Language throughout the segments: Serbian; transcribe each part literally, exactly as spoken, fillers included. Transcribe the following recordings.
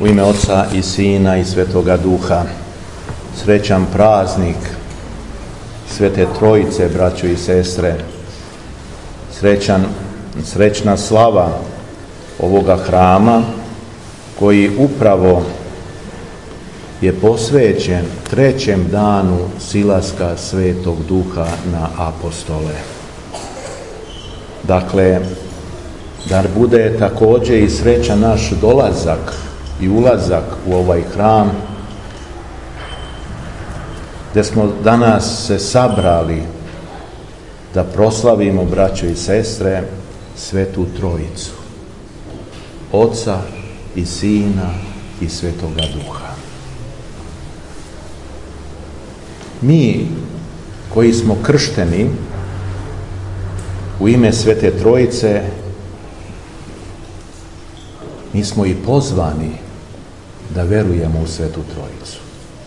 U ime Oca i Sina i Svetoga Duha. Srećan praznik Svete Trojice, braćo i sestre. Srećan, srećna slava ovoga hrama koji upravo je posvećen trećem danu silaska Svetog Duha na apostole. Dakle, da bude također i srećan naš dolazak i ulazak u ovaj hram, gdje smo danas se sabrali da proslavimo, braćo i sestre, Svetu Trojicu, Oca i Sina i Svetoga Duha. Mi koji smo kršteni u ime Svete Trojice, mi smo i pozvani da verujemo u Svetu Trojicu.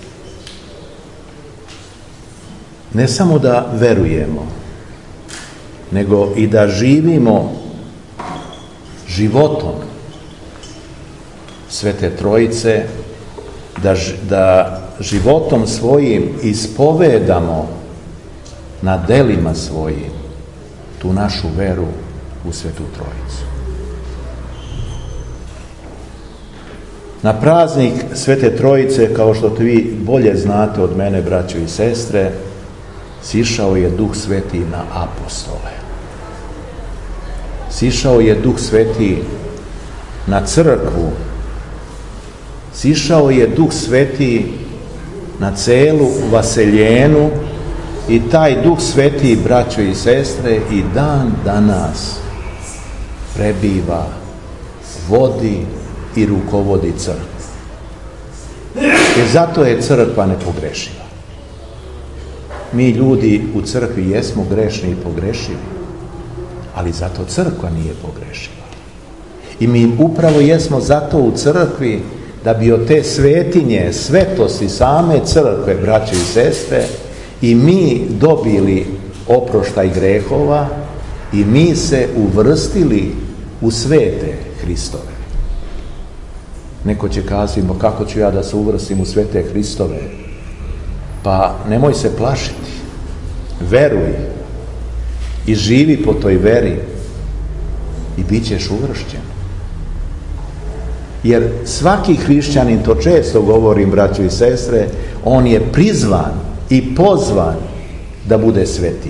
Ne samo da verujemo, nego i da živimo životom Svete Trojice, da, da životom svojim ispovedamo na delima svojim tu našu veru u Svetu Trojicu. Na praznik Svete Trojice, kao što vi bolje znate od mene, braćo i sestre, sišao je Duh Sveti na apostole. Sišao je Duh Sveti na crkvu. Sišao je Duh Sveti na celu vaseljenu i taj Duh Sveti, braćo i sestre, i dan danas prebiva, vodi i rukovodi crkvu. Jer zato je crkva nepogrešiva. Mi ljudi u crkvi jesmo grešni i pogrešivi, ali zato crkva nije pogrešiva. I mi upravo jesmo zato u crkvi da bi od te svetinje, svetosti same crkve, braće i sestre, i mi dobili oproštaj grehova i mi se uvrstili u svete Hristove. Neko će kazati, kako ću ja da se uvrstim u svete Hristove? Pa nemoj se plašiti. Veruj i živi po toj veri i bit ćeš uvršćen. Jer svaki hrišćanin, to često govorim, braćo i sestre, on je prizvan i pozvan da bude sveti.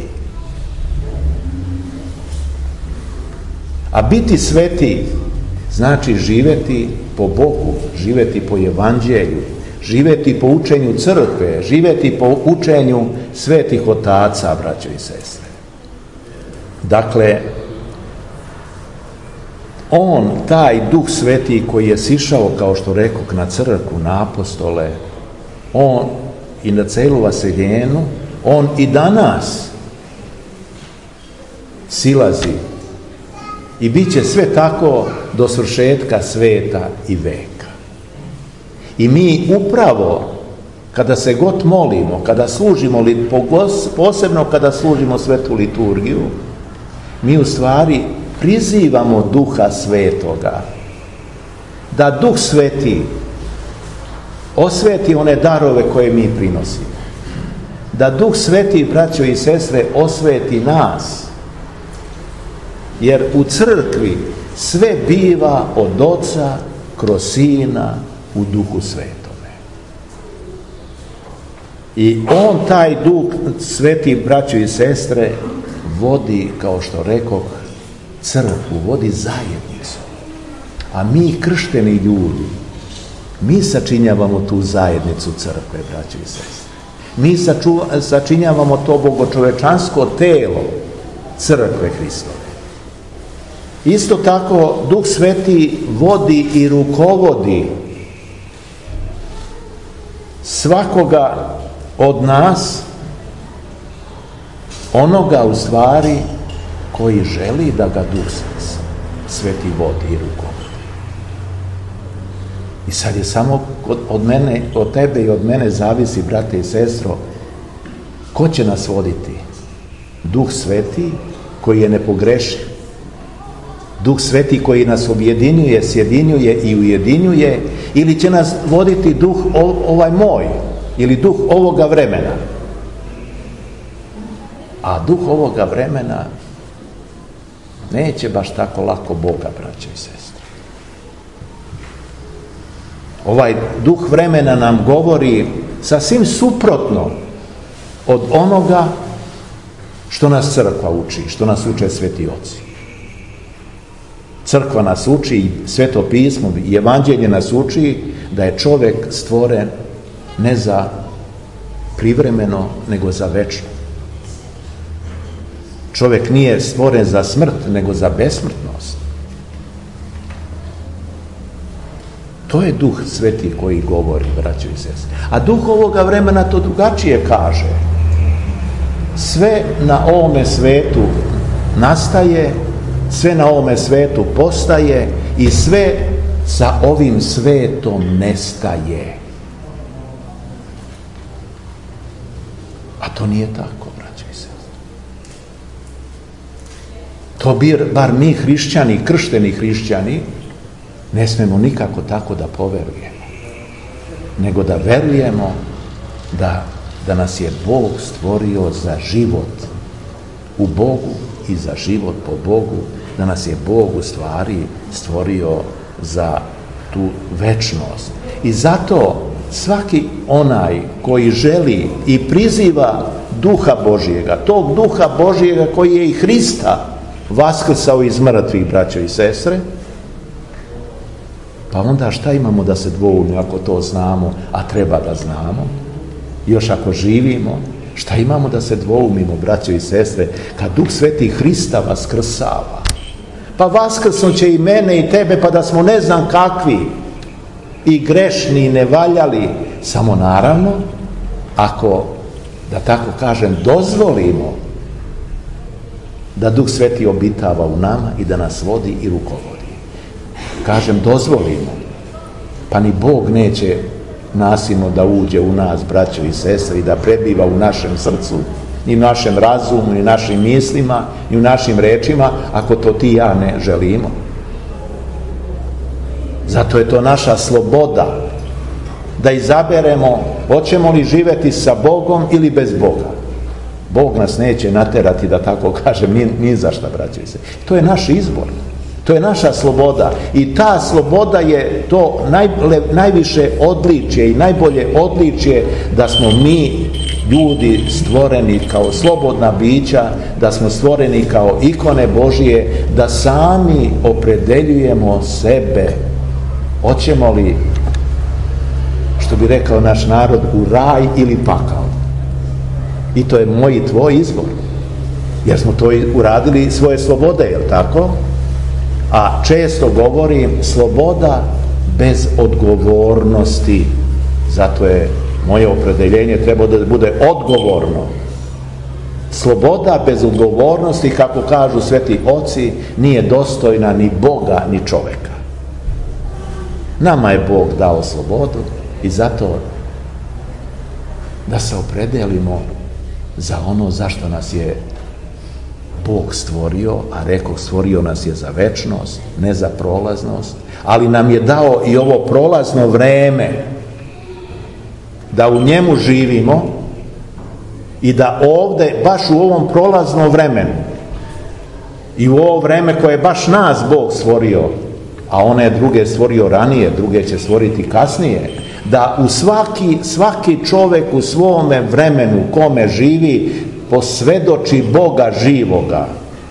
A biti sveti znači živjeti po Bogu, živjeti po evanđelju, živjeti po učenju crkve, živjeti po učenju svetih otaca, braćo i sestre. Dakle, on, taj Duh Sveti koji je sišao, kao što rekoh, na crkvu, na apostole, on i na celu vaseljenu, on i danas silazi i bit će sve tako do svršetka sveta i veka. I mi upravo, kada se god molimo, kada služimo, posebno kada služimo svetu liturgiju, mi u stvari prizivamo Duha Svetoga, da Duh Sveti osveti one darove koje mi prinosimo. Da Duh Sveti, braćo i sestre, osveti nas. Jer u crkvi sve biva od Oca kroz Sina u Duhu Svetome. I on, taj Duh Sveti, braćo i sestre, vodi, kao što rekoh, crkvu, vodi zajednicu. A mi, kršteni ljudi, mi sačinjavamo tu zajednicu crkve, braćo i sestre. Mi sačuva, sačinjavamo to bogočovečansko telo crkve Hristove. Isto tako, Duh Sveti vodi i rukovodi svakoga od nas, onoga u stvari koji želi da ga Duh Sveti vodi i rukovodi. I sad je samo od mene, od tebe i od mene zavisi, brate i sestro, ko će nas voditi? Duh Sveti koji je nepogrešiv. Duh Sveti koji nas objedinjuje, sjedinjuje i ujedinjuje, ili će nas voditi duh ovaj moj, ili duh ovoga vremena. A duh ovoga vremena neće baš tako lako Boga, braće i sestre. Ovaj duh vremena nam govori sasvim suprotno od onoga što nas crkva uči, što nas uče sveti oci. Crkva nas uči, Sveto pismo i Evanđelje nas uči da je čovjek stvoren ne za privremeno, nego za večno. Čovjek nije stvoren za smrt, nego za besmrtnost. To je Duh Sveti koji govori, braćo i sestre. A duh ovoga vremena to drugačije kaže. Sve na ovome svetu nastaje, sve na ovome svetu postaje i sve sa ovim svetom nestaje. A to nije tako, braćo i sestre. To bi, bar mi hrišćani, kršteni hrišćani, ne smemo nikako tako da poverujemo, nego da verujemo da, da nas je Bog stvorio za život u Bogu i za život po Bogu, da nas je Bog u stvari stvorio za tu večnost. I zato svaki onaj koji želi i priziva Duha Božjega, tog Duha Božjega koji je i Hrista vaskrsao iz mrtvih, braćo i sestre, pa onda šta imamo da se dvoumimo ako to znamo, a treba da znamo? Još ako živimo, šta imamo da se dvoumimo, braćo i sestre, kad Duh Sveti Hrista vaskrsava? Pa vaskrsnut će i mene i tebe, pa da smo ne znam kakvi i grešni i nevaljali, samo naravno ako, da tako kažem, dozvolimo da Duh Sveti obitava u nama i da nas vodi i rukovodi. Kažem dozvolimo, pa ni Bog neće nasilno da uđe u nas, braćo i sestre, i da prebiva u našem srcu, ni u našem razumu, ni u našim mislima, ni u našim rečima, ako to ti i ja ne želimo. Zato je to naša sloboda da izaberemo hoćemo li živjeti sa Bogom ili bez Boga. Bog nas neće naterati, da tako kažem, ni, ni za šta, braćo i sestre. To je naš izbor. To je naša sloboda i ta sloboda je to naj, najviše odličje i najbolje odličje da smo mi ljudi stvoreni kao slobodna bića, da smo stvoreni kao ikone Božije, da sami opredeljujemo sebe. Hoćemo li, što bi rekao naš narod, u raj ili pakao. I to je moj i tvoj izbor. Jer smo to uradili svoje slobode, jel tako? A često govorim sloboda bez odgovornosti. Zato je moje opredeljenje treba da bude odgovorno. Sloboda bez odgovornosti, kako kažu sveti oci, nije dostojna ni Boga ni čoveka. Nama je Bog dao slobodu i zato da se opredelimo za ono zašto nas je Bog stvorio, a rekoh stvorio nas je za večnost, ne za prolaznost, ali nam je dao i ovo prolazno vreme da u njemu živimo i da ovde, baš u ovom prolaznom vremenu i u ovo vreme koje je baš nas Bog stvorio, a one druge stvorio ranije, druge će stvoriti kasnije, da u svaki, svaki čovjek u svome vremenu kome živi posvedoči Boga živoga.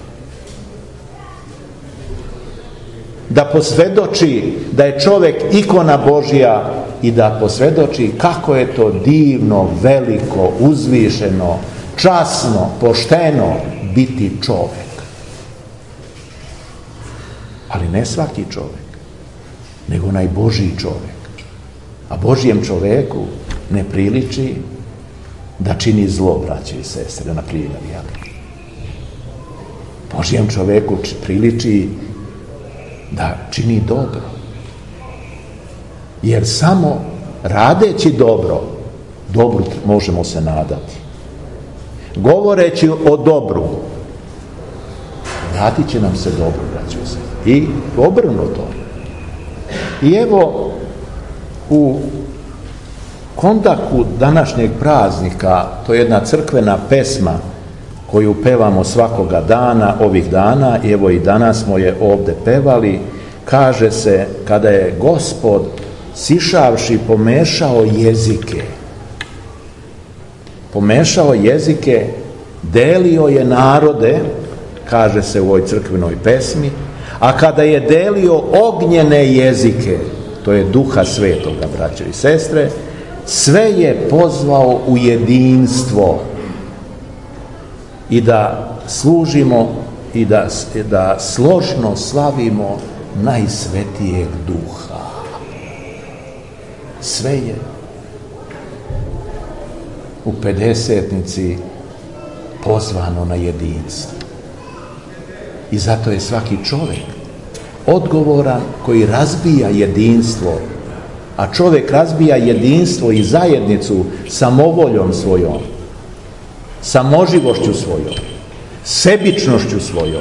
Da posvedoči da je čovjek ikona Božja i da posvedoči kako je to divno, veliko, uzvišeno, časno, pošteno biti čovjek. Ali ne svaki čovjek, nego onaj Božji čovjek. A Božjem čovjeku ne priliči da čini zlo, braće i sestre, na primjer, jel? Božjem čovjeku priliči da čini dobro. Jer samo radeći dobro, dobru možemo se nadati. Govoreći o dobru, vratit će nam se dobro, braćo i sestre. I obrnuto. I evo, u kondaku današnjeg praznika, to je jedna crkvena pesma koju pevamo svakoga dana, ovih dana, i evo i danas smo je ovdje pevali, kaže se, kada je Gospod sišavši pomešao jezike, pomešao jezike, delio je narode, kaže se u ovoj crkvenoj pesmi, a kada je delio ognjene jezike, to je Duha Svetoga, braćo i sestre, sve je pozvao u jedinstvo i da služimo i da, da složno slavimo najsvetijeg Duha. Sve je u pedesetnici pozvano na jedinstvo. I zato je svaki čovjek odgovoran koji razbija jedinstvo, a čovjek razbija jedinstvo i zajednicu samovoljom svojom, samoživošću svojom, sebičnošću svojom.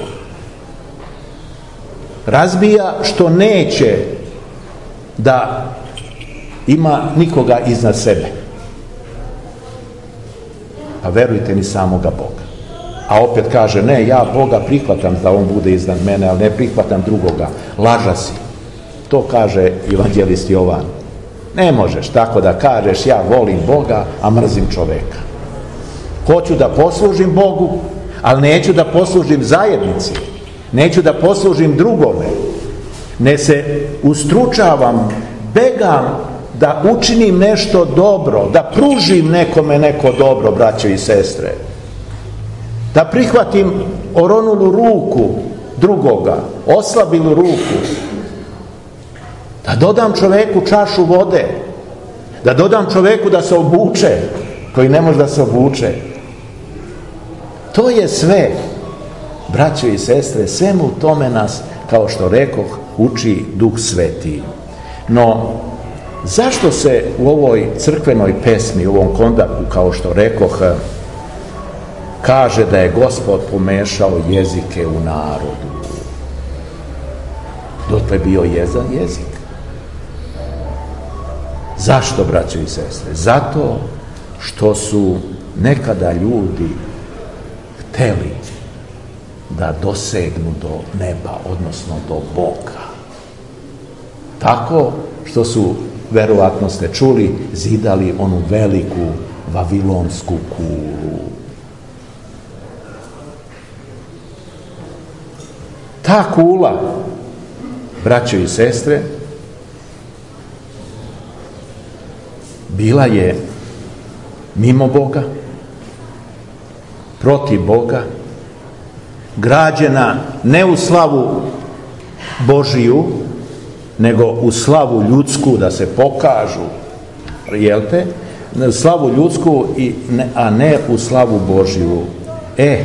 Razbija što neće da ima nikoga iznad sebe. Pa verujte, ni samoga Boga. A opet kaže, ne, ja Boga prihvatam da on bude iznad mene, ali ne prihvatam drugoga. Laža si. To kaže evanđelist Jovan. Ne možeš tako da kažeš, ja volim Boga, a mrzim čoveka. Hoću da poslužim Bogu, ali neću da poslužim zajednici. Neću da poslužim drugome. Ne se ustručavam, begam da učinim nešto dobro, da pružim nekome neko dobro, braćo i sestre. Da prihvatim oronulu ruku drugoga, oslabilu ruku. Da dodam čoveku čašu vode. Da dodam čoveku da se obuče, koji ne može da se obuče. To je sve, braćo i sestre, svemu tome nas, kao što rekoh, uči Duh Sveti. No, zašto se u ovoj crkvenoj pesmi, u ovom kondaku, kao što rekoh, kaže da je Gospod pomešao jezike u narodu? Dotle je bio jedan jezik. Zašto, braćo i sestre? Zato što su nekada ljudi hteli da dosegnu do neba, odnosno do Boga. Tako što su, verovatno ste čuli, zidali onu veliku vavilonsku kulu. Ta kula, braćo i sestre, bila je mimo Boga, protiv Boga, građena ne u slavu Božiju, nego u slavu ljudsku, da se pokažu, jel te? Slavu ljudsku, i ne, a ne u slavu Božiju. E,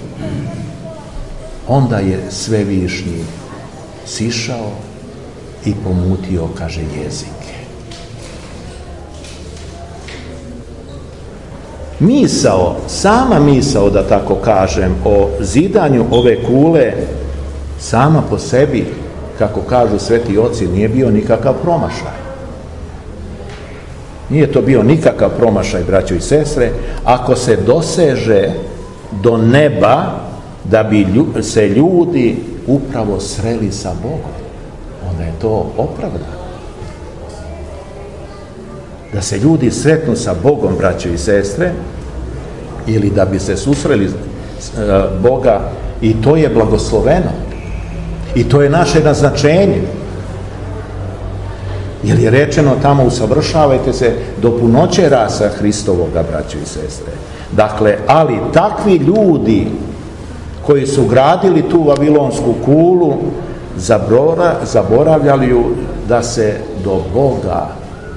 onda je Svevišnji sišao i pomutio, kaže, jezike. Misao, sama misao, da tako kažem, o zidanju ove kule, sama po sebi, kako kažu sveti oci, nije bio nikakav promašaj. Nije to bio nikakav promašaj, braćo i sestre, ako se doseže do neba da bi se ljudi upravo sreli sa Bogom, onda je to opravdano. Da se ljudi sretnu sa Bogom, braćo i sestre, ili da bi se susreli Boga, i to je blagosloveno. I to je naše naznačenje. Jer je rečeno tamo, usavršavajte se do punoće rasa Hristovoga, braćo i sestre. Dakle, ali takvi ljudi koji su gradili tu vavilonsku kulu, zabora, zaboravljali ju da se do Boga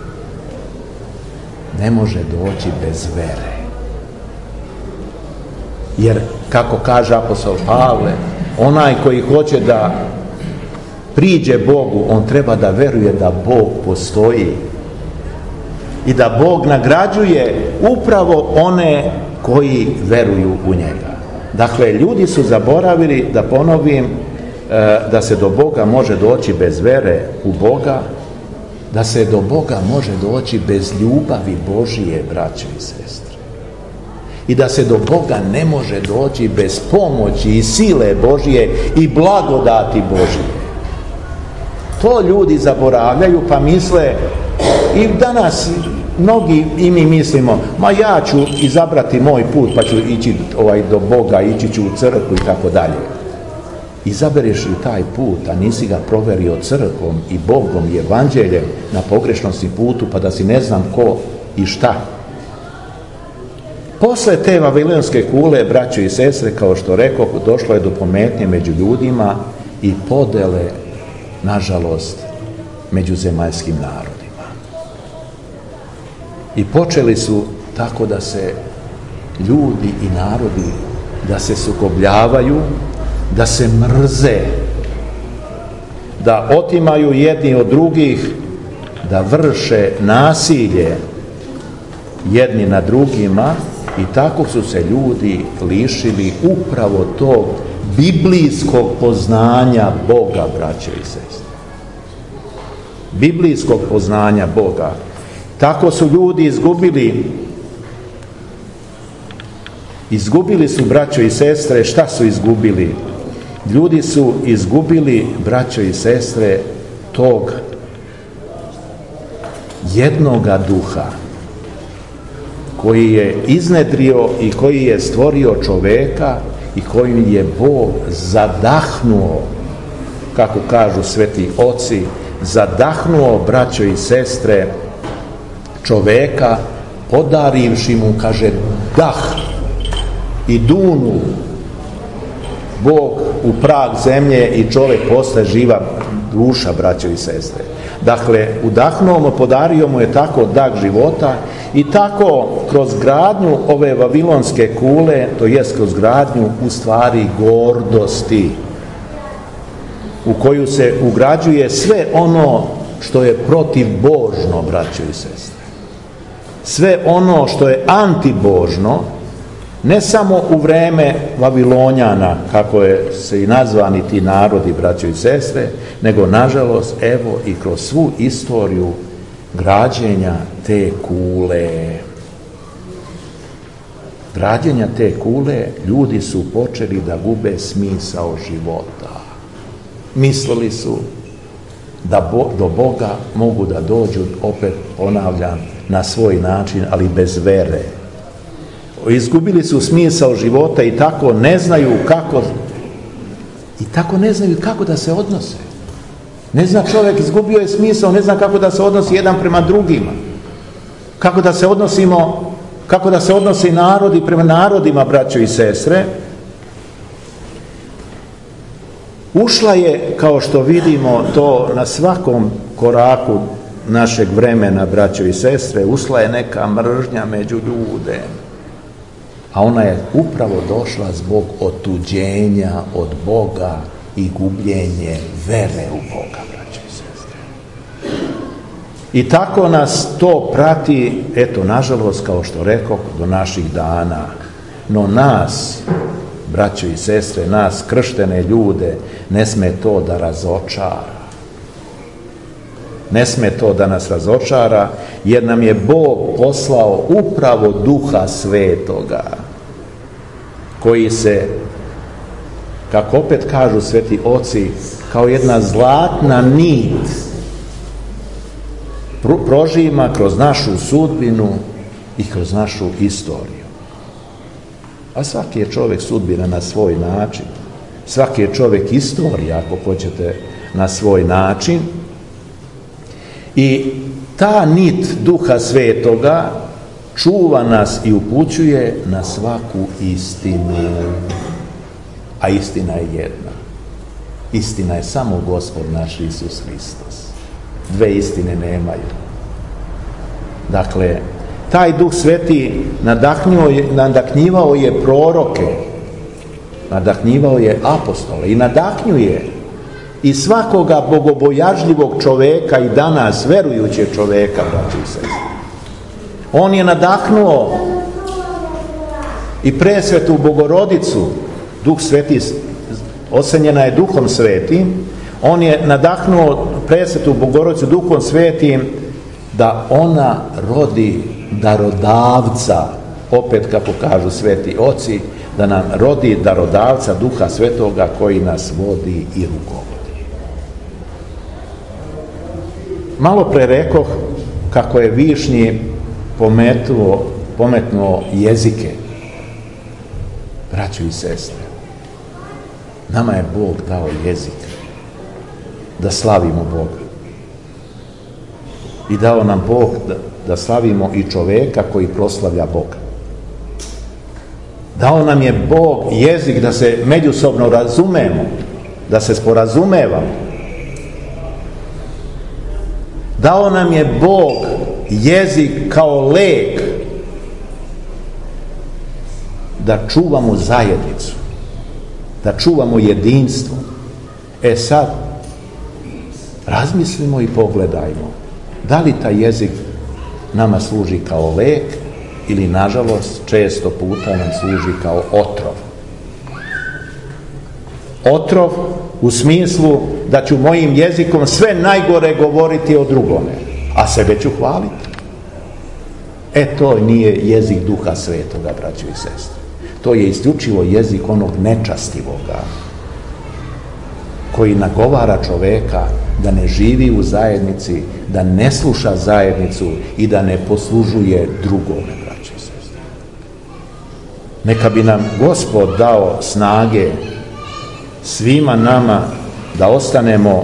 ne može doći bez vere. Jer, kako kaže apostol Pavle, onaj koji hoće da priđe Bogu, on treba da veruje da Bog postoji i da Bog nagrađuje upravo one koji veruju u njega. Dakle, ljudi su zaboravili, da ponovim, da se do Boga može doći bez vere u Boga, da se do Boga može doći bez ljubavi Božije, braćo i sestre. I da se do Boga ne može doći bez pomoći i sile Božije i blagodati Božije. To ljudi zaboravljaju, pa misle, i danas mnogi i mi mislimo, ma ja ću izabrati moj put, pa ću ići ovaj, do Boga, ići ću u crkvu i tako dalje. Izabereš li taj put, a nisi ga proverio crkvom i Bogom i evanđeljem, na pogrešnom si putu, pa da si ne znam ko i šta. Posle te vavilonske kule, braćo i sestre, kao što rekoh, došlo je do pometnje među ljudima i podele, nažalost, među zemaljskim narodima. I počeli su tako da se ljudi i narodi, da se sukobljavaju, da se mrze, da otimaju jedni od drugih, da vrše nasilje jedni na drugima, i tako su se ljudi lišili upravo tog biblijskog poznanja Boga, braće i sestre. Biblijskog poznanja Boga. Tako su ljudi izgubili izgubili su, braćo i sestre, šta su izgubili? Ljudi su izgubili, braćo i sestre, tog jednoga duha koji je iznedrio i koji je stvorio čoveka i koji je Bog zadahnuo, kako kažu sveti oci, zadahnuo, braćo i sestre, čoveka, podarivši mu, kaže, dah i dunu Bog u prag zemlje i čovjek postaje živa duša, braćo i sestre. Dakle, udahnuo mu, podario mu je tako dah života i tako kroz gradnju ove vavilonske kule, to jest kroz gradnju u stvari gordosti, u koju se ugrađuje sve ono što je protivbožno, braćo i sestre. Sve ono što je antibožno, ne samo u vreme Vavilonjana, kako je se i nazvani ti narodi, braćo i sestre, nego nažalost evo i kroz svu istoriju građenja te kule. Građenja te kule ljudi su počeli da gube smisao života. Mislili su da bo, do Boga mogu da dođu, opet ponavljam, na svoj način, ali bez vere. Izgubili su smisao života i tako ne znaju kako i tako ne znaju kako da se odnose. Ne zna čovjek, izgubio je smisao, ne zna kako da se odnosi jedan prema drugima. Kako da se odnosimo, kako da se odnosi narodi prema narodima, braćo i sestre. Ušla je, kao što vidimo to na svakom koraku našeg vremena, braćo i sestre, ušla je neka mržnja među ljude. A ona je upravo došla zbog otuđenja od Boga i gubljenje vere u Boga, braćo i sestre. I tako nas to prati, eto, nažalost, kao što rekoh, do naših dana. No nas, braćo i sestre, nas krštene ljude, ne sme to da razočara. Ne sme to da nas razočara, jer nam je Bog poslao upravo Duha Svetoga, koji se, kako opet kažu sveti oci, kao jedna zlatna nit prožima kroz našu sudbinu i kroz našu istoriju. A svaki je čovjek sudbina na svoj način, svaki je čovjek istorija, ako hoćete, na svoj način. I ta nit Duha Svetoga čuva nas i upućuje na svaku istinu. A istina je jedna. Istina je samo Gospod naš Isus Hristos. Dve istine nemaju. Dakle, taj Duh Sveti nadahnjivao je proroke, nadahnjivao je apostole i nadahnjuje i svakoga bogobojažljivog čoveka i danas verujućeg čoveka, braći i sestre. On je nadahnuo i presvetu Bogorodicu Duh Sveti, osenjena je Duhom Svetim, on je nadahnuo presvetu Bogorodicu Duhom Svetim da ona rodi darodavca, opet kako kažu sveti oci, da nam rodi darodavca Duha Svetoga koji nas vodi i rukovodi. Malo pre rekoh kako je Višnji pometnuo, pometnuo jezike. Braćo i sestre, nama je Bog dao jezik da slavimo Boga. I dao nam Bog da, da slavimo i čoveka koji proslavlja Boga. Dao nam je Bog jezik da se međusobno razumemo, da se sporazumevamo. Dao nam je Bog jezik kao lek da čuvamo zajednicu, da čuvamo jedinstvo. E sad, razmislimo i pogledajmo, da li taj jezik nama služi kao lek ili, nažalost, često puta nam služi kao otrov. Otrov u smislu da ću mojim jezikom sve najgore govoriti o drugome, a sebe ću hvaliti. E, to nije jezik Duha Svetoga, braćo i sestre. To je isključivo jezik onog nečastivoga, koji nagovara čoveka da ne živi u zajednici, da ne sluša zajednicu i da ne poslužuje drugome, braćo i sestre. Neka bi nam Gospod dao snage svima nama da ostanemo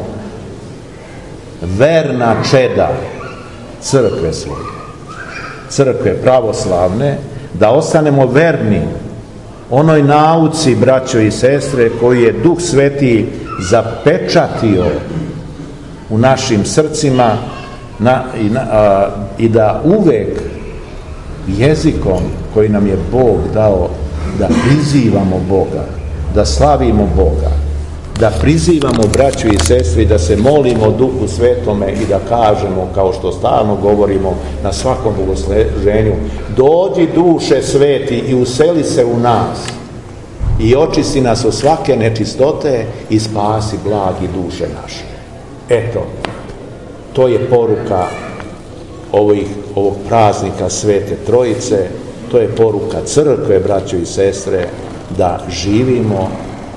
verna čeda crkve svoje, crkve pravoslavne, da ostanemo verni onoj nauci, braćo i sestre, koju je Duh Sveti zapečatio u našim srcima na, i, na, a, i da uvek jezikom koji nam je Bog dao da prizivamo Boga, da slavimo Boga, da prizivamo braću i sestri, da se molimo Duhu Svetome i da kažemo, kao što stalno govorimo na svakom bogosluženju, dođi duše sveti i useli se u nas i očisti nas od svake nečistote i spasi blagi duše naše. Eto, to je poruka ovih, ovog praznika Svete Trojice, to je poruka crkve, braćo i sestre, da živimo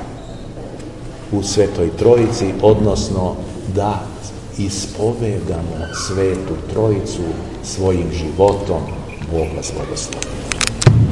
u Svetoj Trojici, odnosno da ispovedamo Svetu Trojicu svojim životom. Bog vas blagoslovi.